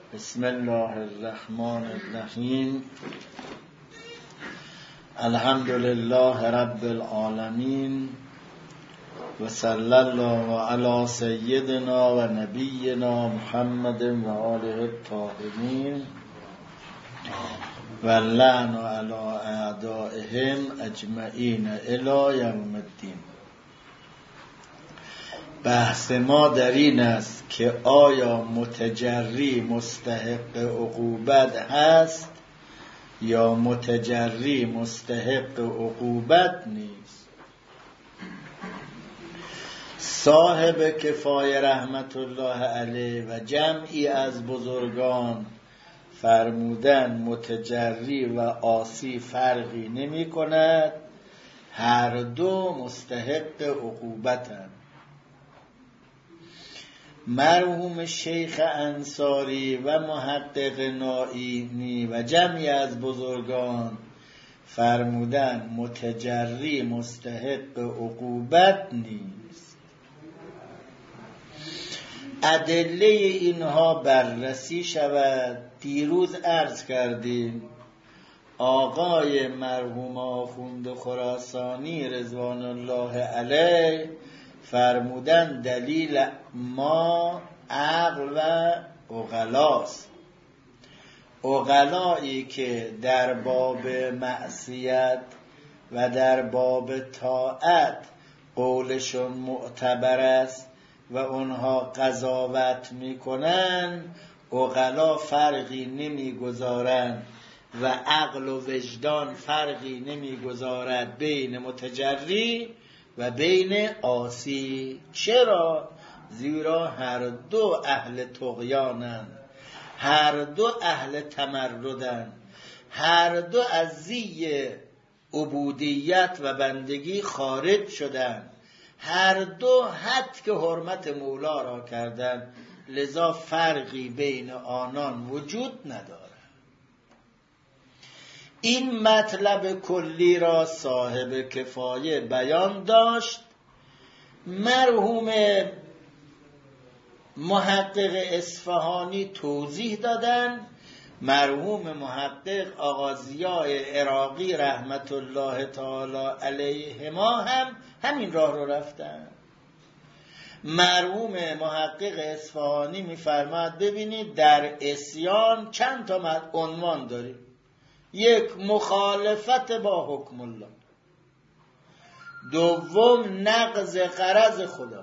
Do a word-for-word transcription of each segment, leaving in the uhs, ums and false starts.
بسم الله الرحمن الرحیم. الحمد لله رب العالمین و صلی الله علی سیدنا و نبینا محمد و آله الطاهرین و لعن علی اعدائهم اجمعین الی یوم الدین. بحث ما در این است که آیا متجری مستحق عقوبت هست یا متجری مستحق عقوبت نیست. صاحب کفایه رحمت الله علیه و جمعی از بزرگان فرمودن متجری و عاصی فرقی نمی کند، هر دو مستحق عقوبتند. مرحوم شیخ انصاری و محقق نائینی و جمعی از بزرگان فرمودن متجری مستحق عقوبت نیست. ادله اینها بررسی شود. دیروز عرض کردیم آقای مرحوم آخوند خراسانی رضوان الله علیه فرمودن دلیل ما عقل و عقلاست. عقلایی که در باب معصیت و در باب طاعت قولشون معتبر است و اونها قضاوت میکنن، عقلا فرقی نمیگذارن و عقل و وجدان فرقی نمیگذارد بین متجری و بین عاصی. چرا؟ زیرا هر دو اهل طغیانند، هر دو اهل تمردند، هر دو از زی عبودیت و بندگی خارج شدند، هر دو حد که حرمت مولا را کردند، لذا فرقی بین آنان وجود ندارد. این مطلب کلی را صاحب کفایه بیان داشت. مرحوم محقق اصفهانی توضیح دادن، مرحوم محقق آقا ضیاء عراقی رحمت الله تعالی علیهما هم همین راه رو رفتن. مرحوم محقق اصفهانی می‌فرماد ببینید در عصیان چند تا عنوان داریم. یک، مخالفت با حکم الله. دوم، نقض غرض خدا.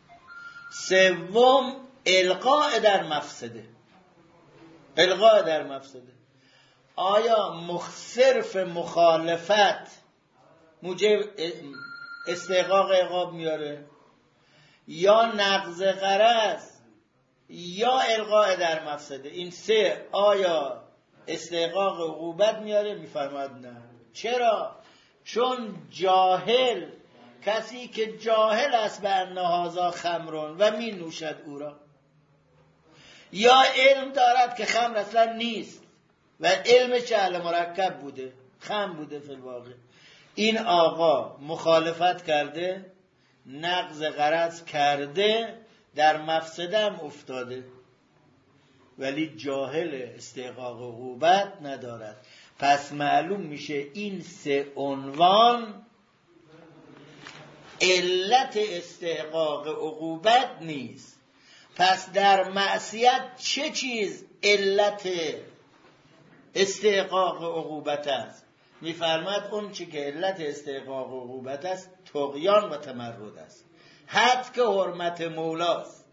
سوم، القاء در مفسده. القاء در مفسده. آیا صرف مخالفت موجب استحقاق عقاب میاره یا نقض غرض یا القاء در مفسده؟ این سه آیا استحقاق عقوبت میاره؟ میفرماد نه. چرا؟ چون جاهل، کسی که جاهل است به ان هذا خمرون و می نوشد او را، یا علم دارد که خمر اصلا نیست و علمش جهل مرکب بوده، خمر بوده فی الواقع، این آقا مخالفت کرده، نقض غرض کرده، در مفسده هم افتاده، ولی جاهل استحقاق عقوبت ندارد. پس معلوم میشه این سه عنوان علت استحقاق عقوبت نیست. پس در معصیت چه چیز علت استحقاق عقوبت است؟ میفرماد اون چی که علت استحقاق عقوبت است طغیان و تمرد است، حد که حرمت مولاست،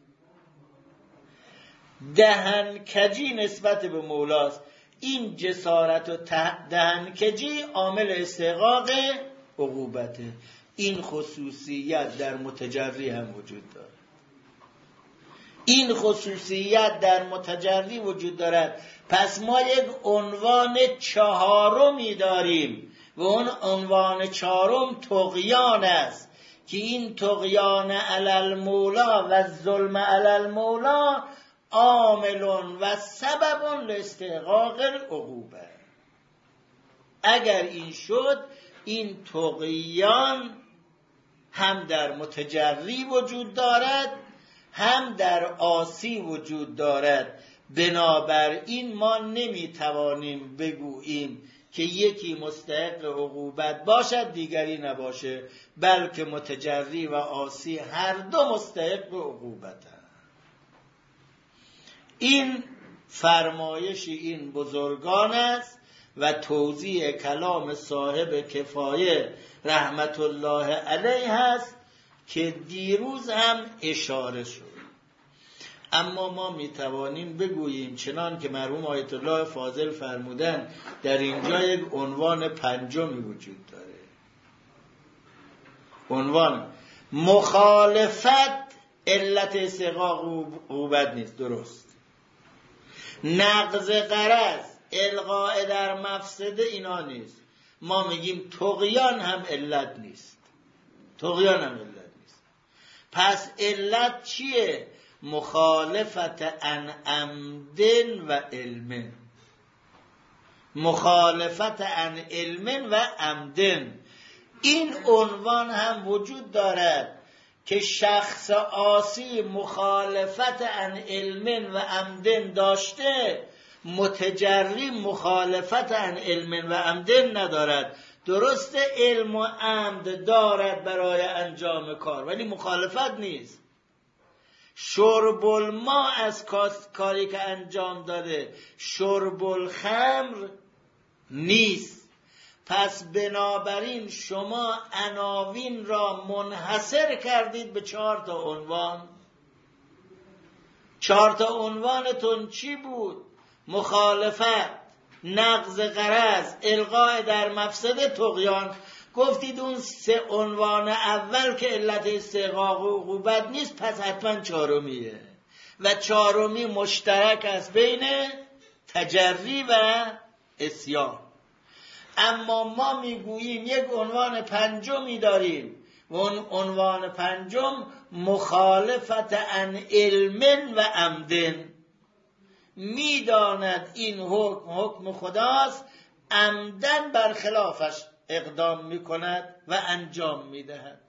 دهن کجی نسبت به مولاست. این جسارت و دهن کجی عامل استحقاق عقوبته. این خصوصیت در متجری هم وجود دارد. این خصوصیت در متجری وجود دارد. پس ما یک عنوان چهارمی داریم و اون عنوان چهارم طغیان است که این طغیان علی المولا و ظلم علی المولا عامل و سبب لاستحقاق العقوبه. اگر این شد، این طغیان هم در متجری وجود دارد، هم در عاصی وجود دارد. بنابراین ما نمیتوانیم بگوییم که یکی مستحق عقوبت باشد دیگری نباشه، بلکه متجری و عاصی هر دو مستحق عقوبتند. این فرمایش این بزرگان است و توضیح کلام صاحب کفایه رحمت الله علیه است که دیروز هم اشاره شد. اما ما میتوانیم بگوییم چنان که مرحوم آیت الله فاضل فرمودن در اینجا یک عنوان پنجمی وجود داره. عنوان مخالفت علت استحقاق عقوبت نیست، درست. نقض غرض، الغاء در مفسده اینا نیست. ما میگیم طغیان هم علت نیست، طغیان هم علت نیست. پس علت چیه؟ مخالفت عن عمدن و علم، مخالفت عن علم و عمدن. این عنوان هم وجود دارد که شخص عاصی مخالفت عن علم و عمدن داشته، متجری مخالفت عن علم و عمدن ندارد. درست علم و عمد دارد برای انجام کار ولی مخالفت نیست. شرب الماء از کاری که انجام داده شرب الخمر نیست. پس بنابراین شما عناوین را منحصر کردید به چهار تا عنوان. چهار تا عنوانتون چی بود؟ مخالفت، نقض غرض، الغاء در مفسده، طغیان. گفتید اون سه عنوان اول که علت استحقاق و عقوبت نیست، پس حتما چهارمیه و چهارمی مشترک است بین تجری و عصیان. اما ما میگوییم یک عنوان پنجمی داریم و اون عنوان پنجم مخالفت عن علم و عمدن. میداند این حکم حکم خداست، عمدن برخلافش اقدام میکند و انجام میدهد.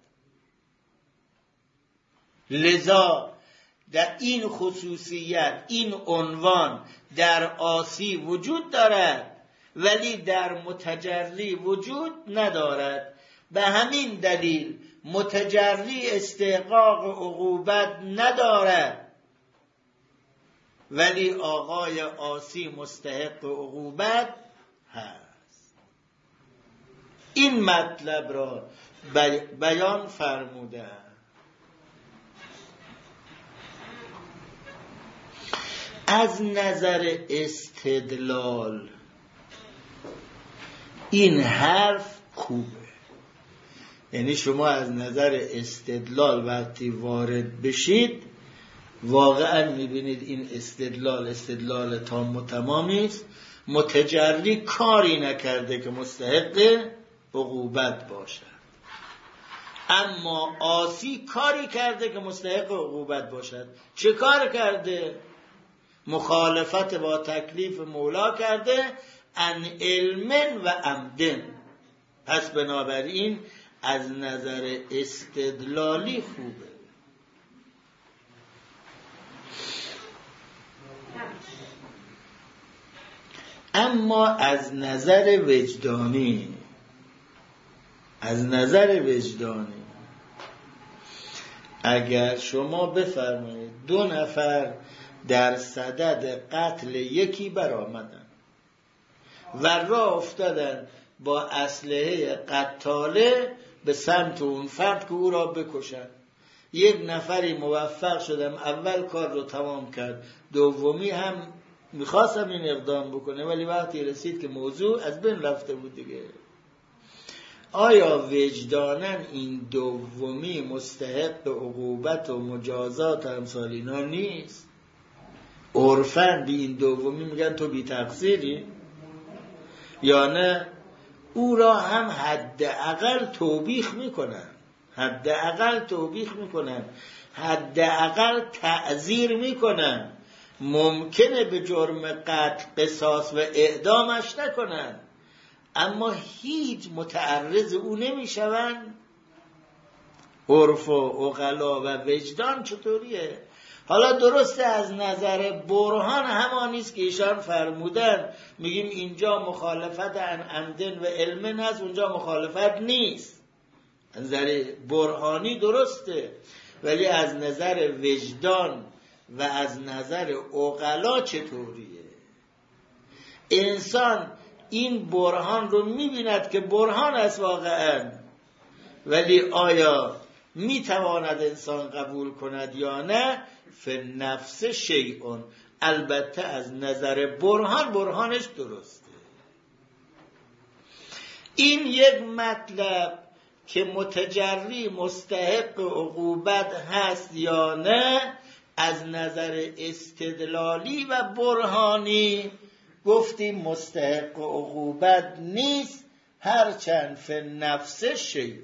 لذا در این خصوصیت، این عنوان در عاصی وجود دارد ولی در متجری وجود ندارد. به همین دلیل متجری استحقاق عقوبت ندارد ولی آقای عاصی مستحق عقوبت هست. این مطلب را بیان فرموده. از نظر استدلال این حرف خوبه، یعنی شما از نظر استدلال وقتی وارد بشید واقعا میبینید این استدلال استدلال تام و تمامی است. متجری کاری نکرده که مستحق عقوبت باشد، اما عاصی کاری کرده که مستحق عقوبت باشد. چه کار کرده؟ مخالفت با تکلیف مولا کرده، عن علم و عمدن. پس بنابراین از نظر استدلالی خوبه. اما از نظر وجدانی، از نظر وجدانی اگر شما بفرمایید دو نفر در صدد قتل یکی برآمدن و راه افتادن با اسلحه قتاله به سمت اون فرد که او را بکشن، یک نفری موفق شدم اول کار رو تمام کرد، دومی هم میخواستم این اقدام بکنه ولی وقتی رسید که موضوع از بین رفته بود دیگه. آیا وجداناً این دومی مستحق عقوبت و مجازات و امثال اینا نیست؟ عرفاً به این دومی میگن تو بی تقصیری؟ یا نه او را هم حداقل توبیخ میکنن، حداقل توبیخ میکنن، حداقل تعزیر میکنن. ممکنه به جرم قتل قصاص و اعدامش نکنن اما هیچ متعرض او نمیشون. عرف و عقلا و وجدان چطوریه؟ حالا درسته از نظر برهان همانیست که ایشان فرمودن، میگیم اینجا مخالفت عن عمدن و علم هست، اونجا مخالفت نیست. از نظر برهانی درسته، ولی از نظر وجدان و از نظر عقلا چطوریه؟ انسان این برهان رو میبیند که برهان است واقعا، ولی آیا میتواند انسان قبول کند یا نه؟ فنفس شیئون، البته از نظر برهان برهانش درسته. این یک مطلب که متجری مستحق عقوبت هست یا نه، از نظر استدلالی و برهانی گفتیم مستحق عقوبت نیست، هرچند فنفس شیئون.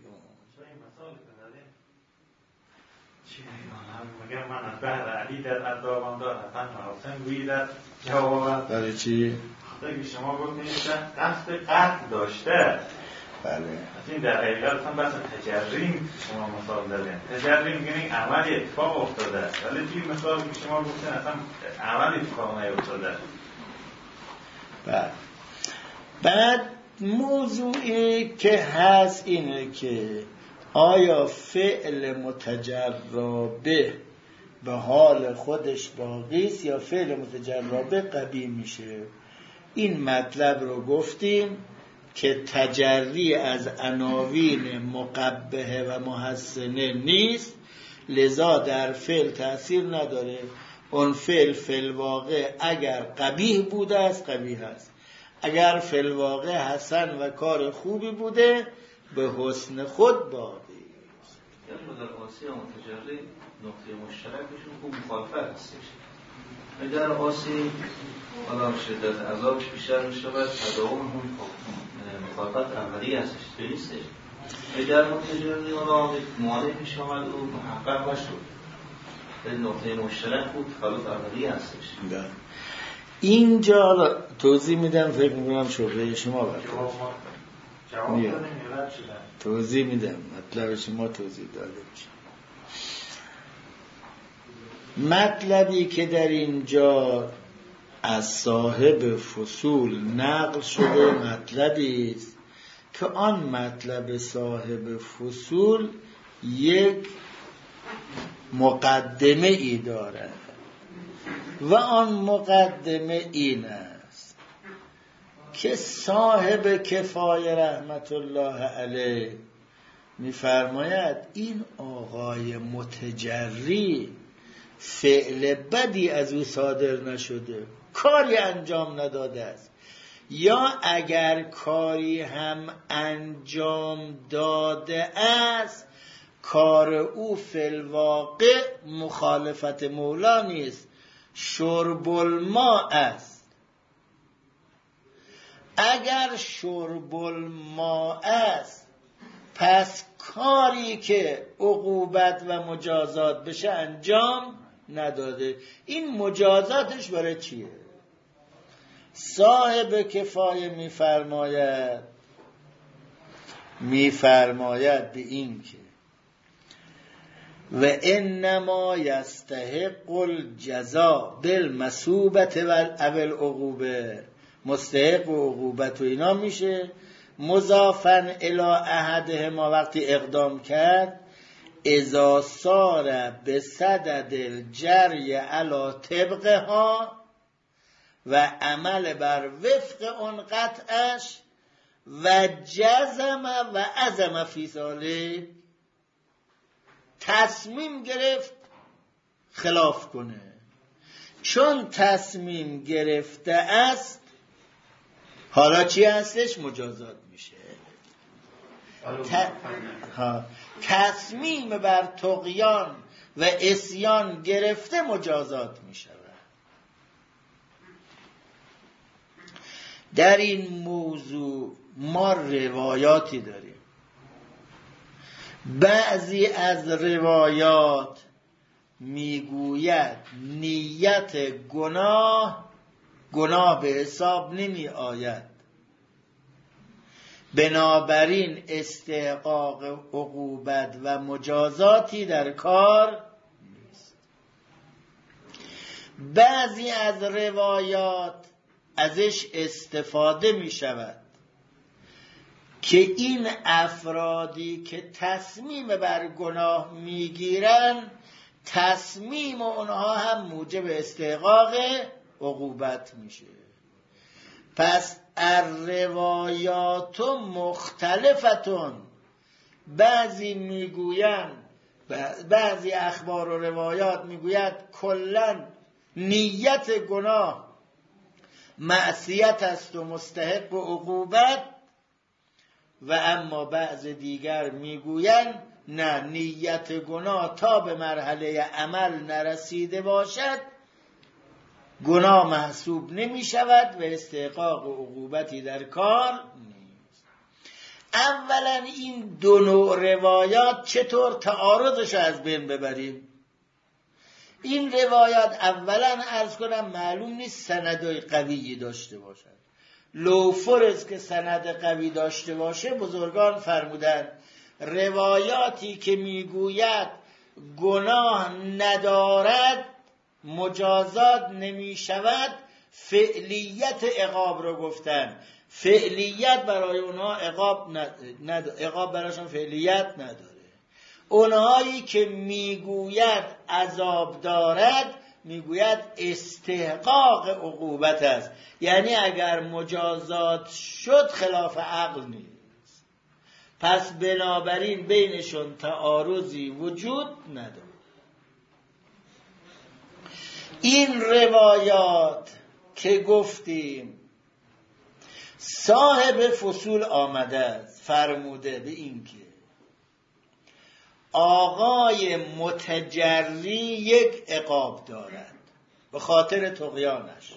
مگر من از بحر علی در اردابان دار حسن مراسم گویی در جوابت. برای چی؟ خواهده که شما گفتید قصد قتل داشته. بله. از این در حقیقت اصلا بس تجریم شما مثال دادین. تجریم یعنی عمل اتفاق افتاده است. ولی توی مثال که شما گفتین اصلا عمل اتفاق نیفتاده است. بله. بعد موضوعی که هست اینه که آیا فعل متجربه به حال خودش باقی است یا فعل متجربه قبیح میشه؟ این مطلب رو گفتیم که تجری از عناوین مقبحه و محسنه نیست، لذا در فعل تأثیر نداره. اون فعل فعل واقع اگر قبیح بوده است قبیح است، اگر فعل واقع حسن و کار خوبی بوده به حسن خود باقی است. یعنی در آسی متجری نقطه مشترکشون خوب مخالفت هستش. اگر آسی حالا شدت عذابش بیشتر می شود، تداوم همون مخالفت اولی هستش، درسته؟ اگر متجری حالا معالم می شود و محقق بشود، به نقطه مشترک بود تخالف اولی هستش. اینجا توضیح میدم، فکر میکنم شغله شما برد جواب دادیم یلد شدن. توضیح میدم، مطلب شما توضیح داده میشه. مطلبی که در اینجا از صاحب فصول نقل شده مطلبی است که آن مطلب صاحب فصول یک مقدمه ای دارد و آن مقدمه این است که صاحب کفایه رحمت الله علیه می‌فرماید این آقای متجری فعل بدی از او صادر نشده، کاری انجام نداده است، یا اگر کاری هم انجام داده است کار او فی الواقع مخالفت مولا نیست، شرب الماء است. اگر شرب الماء است پس کاری که عقوبت و مجازات بشه انجام نداده. این مجازاتش برای چیه؟ صاحب کفایه میفرماید میفرماید به این که و انما یستحق الجزاء بالمثوبه و اول عقوبه، مستحق و عقوبت و اینا میشه. مضافن الی احدهما وقتی اقدام کرد، اذا صار بصدد الجری علی طبقها و عمل بر وفق اون قطعش و جزم و عزم فی ذلک، تصمیم گرفت خلاف کنه، چون تصمیم گرفته است حالا چی هستش؟ مجازات میشه. ت... ها. تصمیم بر طغیان و عصیان گرفته مجازات میشه. در این موضوع ما روایاتی داریم. بعضی از روایات میگوید نیت گناه گناه به حساب نمی آید، بنابراین استحقاق عقوبت و مجازاتی در کار نیست. بعضی از روایات ازش استفاده می شود که این افرادی که تصمیم بر گناه می گیرن تصمیم اونها هم موجب استحقاق عقوبت میشه. پس الروایات مختلفتون، بعضی میگوین، بعضی اخبار و روایات میگوید کلن نیت گناه معصیت است و مستحق و عقوبت، و اما بعض دیگر میگویند نه، نیت گناه تا به مرحله عمل نرسیده باشد گناه محسوب نمی شود و استحقاق و عقوبتی در کار نیست. اولا این دو نوع روایات چطور تعارضش از بین ببریم؟ این روایات اولا عرض کنم معلوم نیست سندهای قوی داشته باشد. لو فرض که سند قوی داشته باشه بزرگان فرمودند روایاتی که میگوید گناه ندارد مجازات نمی شود فعلیت عقاب رو گفتن. فعلیت برای اونها عقاب ند... عقاب برایشون فعلیت نداره. اونهایی که میگوید عذاب دارد میگوید استحقاق عقوبت است، یعنی اگر مجازات شد خلاف عقل نیست. پس بنابراین بینشون تعارضی وجود نداره. این روایات که گفتیم صاحب فصول آمده است فرموده به این که آقای متجری یک عقاب دارد به خاطر طغیانش،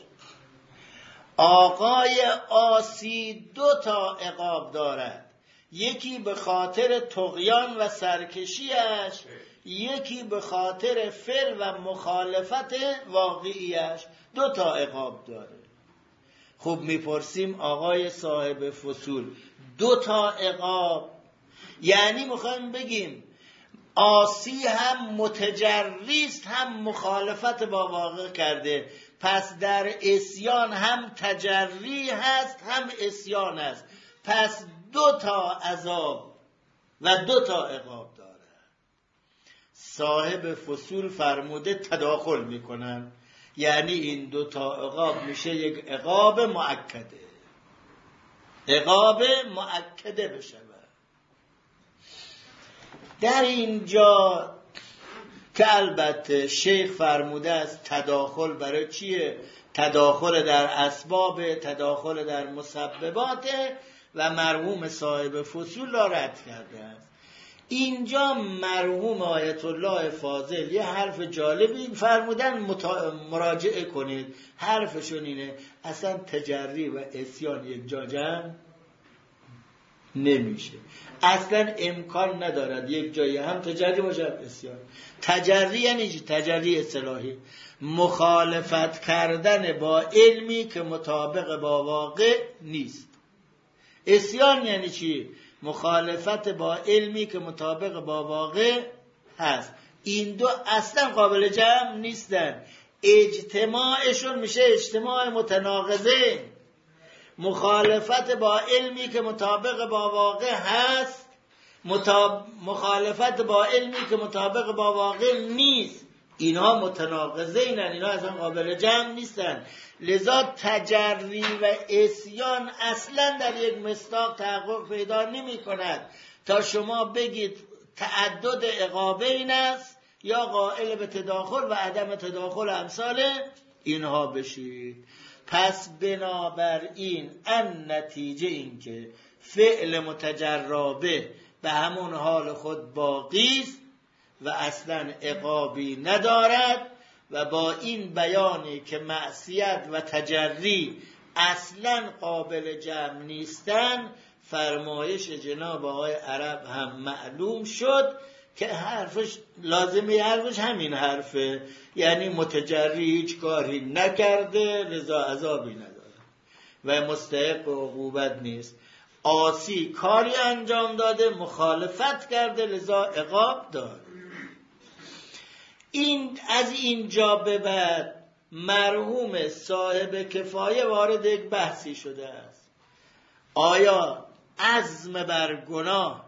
آقای عاصی دو تا عقاب دارد، یکی به خاطر طغیان و سرکشیش، یکی به خاطر فعل و مخالفت واقعیش، دو تا عقاب داره. خب میپرسیم آقای صاحب فصول دو تا عقاب یعنی میخوایم بگیم عاصی هم متجریست هم مخالفت با واقع کرده، پس در عصیان هم تجری هست هم عصیان هست، پس دو تا عذاب و دو تا عقاب داره. صاحب فصول فرموده تداخل میکنن، یعنی این دو تا عقاب میشه یک عقاب مؤکده، عقاب مؤکده بشه. در اینجا که البته شیخ فرموده است تداخل برای چیه؟ تداخل در اسباب، تداخل در مسببات، و مرحوم صاحب فصول را رد کرده است. اینجا مرحوم آیت الله فاضل یه حرف جالبی فرمودن، مراجعه کنید. حرفشون اینه اصلا تجری و عصیان یک جا جمع نمیشه، اصلا امکان ندارد یک جایی هم تجری باشه هم عصیان. تجری یعنی چی؟ تجری اصطلاحی مخالفت کردن با علمی که مطابق با واقع نیست. عصیان یعنی چی؟ مخالفت با علمی که مطابق با واقع هست. این دو اصلا قابل جمع نیستن، اجتماعشون میشه اجتماع متناقضه. مخالفت با علمی که مطابق با واقع هست، مطاب... مخالفت با علمی که مطابق با واقع نیست، اینها متناقضه اینن، اینها اصلا قابل جمع نیستن. لذا تجری و عصیان اصلا در یک مصداق تحقق پیدا نمی کند تا شما بگید تعدد عقابین است یا قائل به تداخل و عدم تداخل امثال اینها بشید. پس بنابراین ان نتیجه این که فعل متجربه به همون حال خود باقی است و اصلا عقابی ندارد، و با این بیانی که معصیت و تجری اصلا قابل جمع نیستن، فرمایش جناب آقای عرب هم معلوم شد که حرفش لازمه، حرفش همین حرفه، یعنی متجری هیچ کاری نکرده لذا عذابی نداره و مستحق عقوبت نیست. عاصی کاری انجام داده مخالفت کرده لذا عقاب داره. این از اینجا به بعد مرحوم صاحب کفایه وارد یک بحثی شده است. آیا عزم بر گناه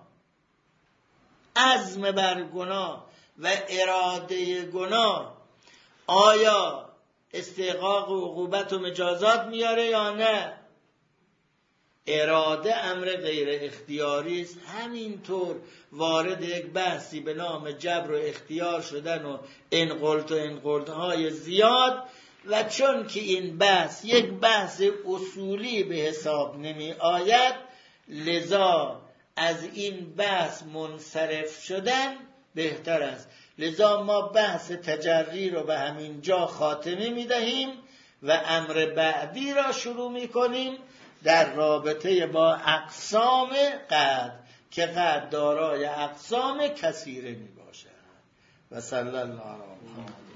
عزم بر گناه و اراده گناه آیا استحقاق و عقوبت و مجازات میاره یا نه؟ اراده امر غیر اختیاری است. همینطور وارد یک بحثی به نام جبر و اختیار شدن و انقلت و انقلت‌های زیاد، و چون که این بحث یک بحث اصولی به حساب نمی آید، لذا از این بحث منصرف شدن بهتر است. لذا ما بحث تجری رو به همین جا خاتمه می دهیم و امر بعدی را شروع می کنیم در رابطه با اقسام قد که قد دارای اقسام کثیره می باشد. و صلی الله علیه و